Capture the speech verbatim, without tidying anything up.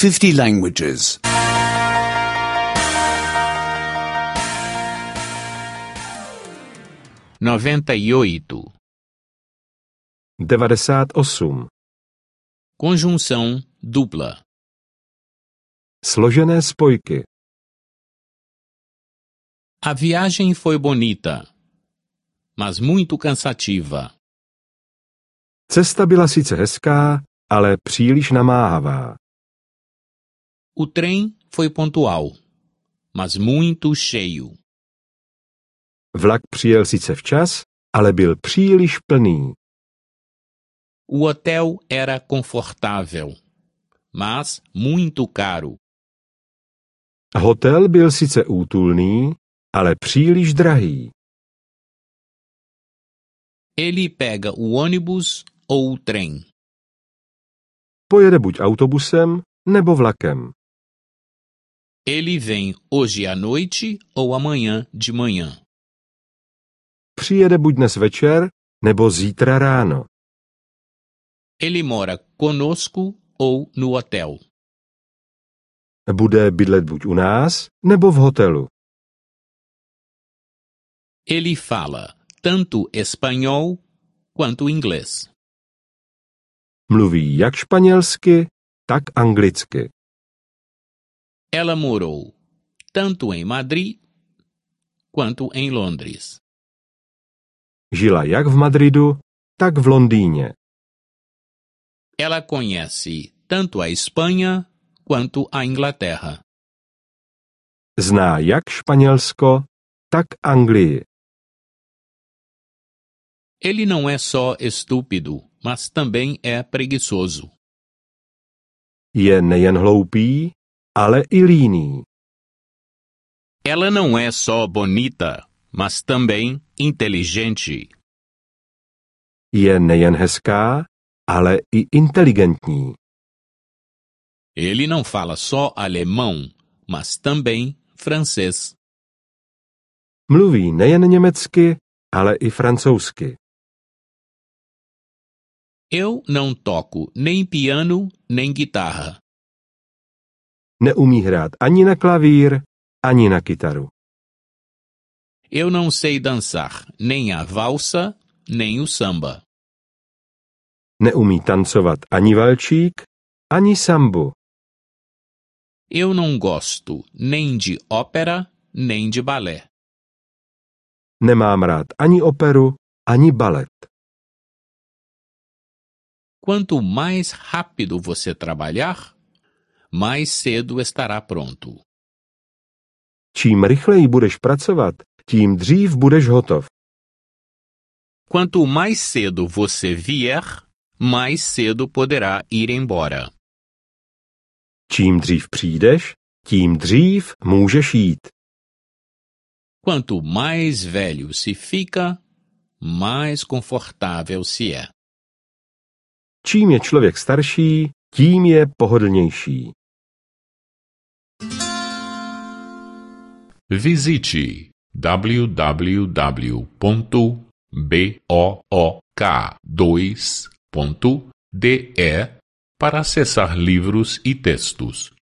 fifty languages. noventa e oito. devadesát osm. Conjunção dupla. Složené spojky. A viagem foi bonita, mas muito cansativa. Cesta byla sice hezká, ale příliš namáhavá. O trem foi pontual, mas muito cheio. Vlak přijel sice včas, ale byl příliš plný. O hotel era confortável, mas muito caro. Hotel byl sice útulný, ale příliš drahý. Ele pega o ônibus ou o trem. Pojede buď autobusem, nebo vlakem. Ele vem hoje à noite ou amanhã de manhã. Přijede buď dnes večer, nebo zítra ráno. Ele mora conosco ou no hotel. Bude bydlet buď u nás, nebo v hotelu. Ele fala tanto espanhol quanto inglês. Mluví jak španělsky, tak anglicky. Ela morou tanto em Madrid quanto em Londres. Žila jak v Madridu, tak v Londýně. Ela conhece tanto a Espanha quanto a Inglaterra. Zná jak Španělsko, tak Anglii. Ele não é só estúpido, mas também é preguiçoso. Je nejen hloupý, ale i líný. Ela não é só bonita, mas também inteligente. Je nejen hezká, ale i inteligentní. Ele não fala só alemão, mas também francês. Mluví nejen německy, ale i francouzsky. Eu não toco nem piano, nem guitarra. Neumí hrát ani na klavír, ani na kytaru. Eu não sei dançar nem a valsa, nem o samba. Neumí tancovat ani valčík, ani sambu. Eu não gosto nem de ópera, nem de balé. Nemám rád ani operu, ani balet. Quanto mais rápido você trabalhar, mais cedo estará pronto. Čím rychleji budeš pracovat, tím dřív budeš hotov. Quanto mais cedo você vier, mais cedo poderá ir embora. Čím dřív přijdeš, tím dřív můžeš jít. Quanto mais velho se fica, mais confortável se é. Čím je člověk starší, tím je pohodlnější. Visite w w w ponto book dois ponto de para acessar livros e textos.